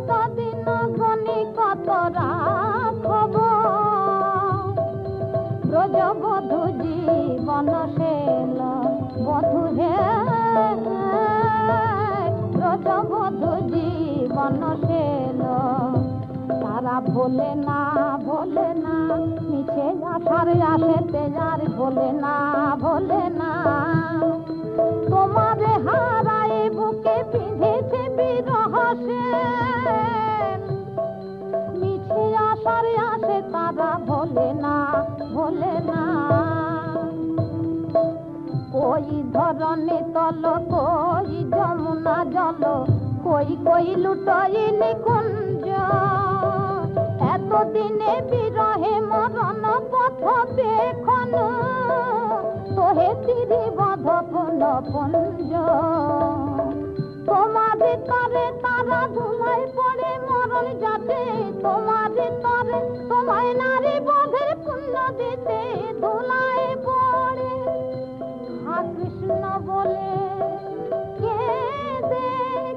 কতদিন গনি কত রাখব ব্রজবধূ জীবন শেল বধূ হে ব্রজবধূ জীবন শেল তারা ভোলে না মিছে আশার আসেতে আর ভোলে না তোমারে হারাই বুকে বিঁধেছে বিরহ মিছে আশার আসে তারা ভোলে না কই ধরণী তল কই যমুনা জল কই লুটাই নিকুঞ্জ এতদিনে বিরহে মরণ পথ বেখন তোহে তিরি বধ পুন পুঞ্জ তোমারে তরে তারা ধুলাই পড়ে মরণ যাতে তোমারে তরে তোমায় নারী বধের পুণ্য দিতে ধুলাই পড়ে হা কৃষ্ণ বলে কেঁদে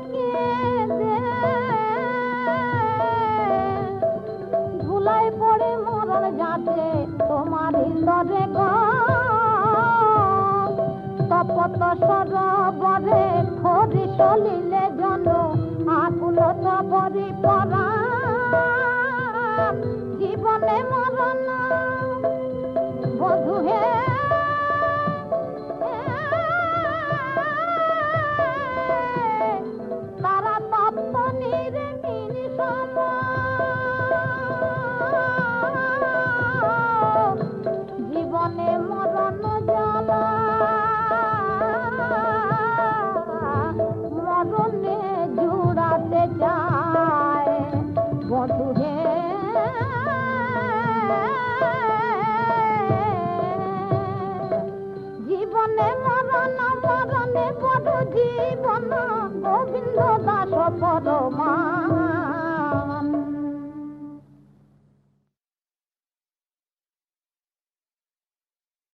ধুলাই পড়ে মরণ যাতে তোমারই তরে তপত সরবরে খরি সলিলে জন আকুল সবরি পরা জীবনে মরণ বধূ হে তারা তপ্ত নির্মিন জীবনে মরণ জ্বালা মরণে জুড়াতে চায় বধূ হে জীবনে মরণে বধূ জীবন গোবিন্দ দাস পরমা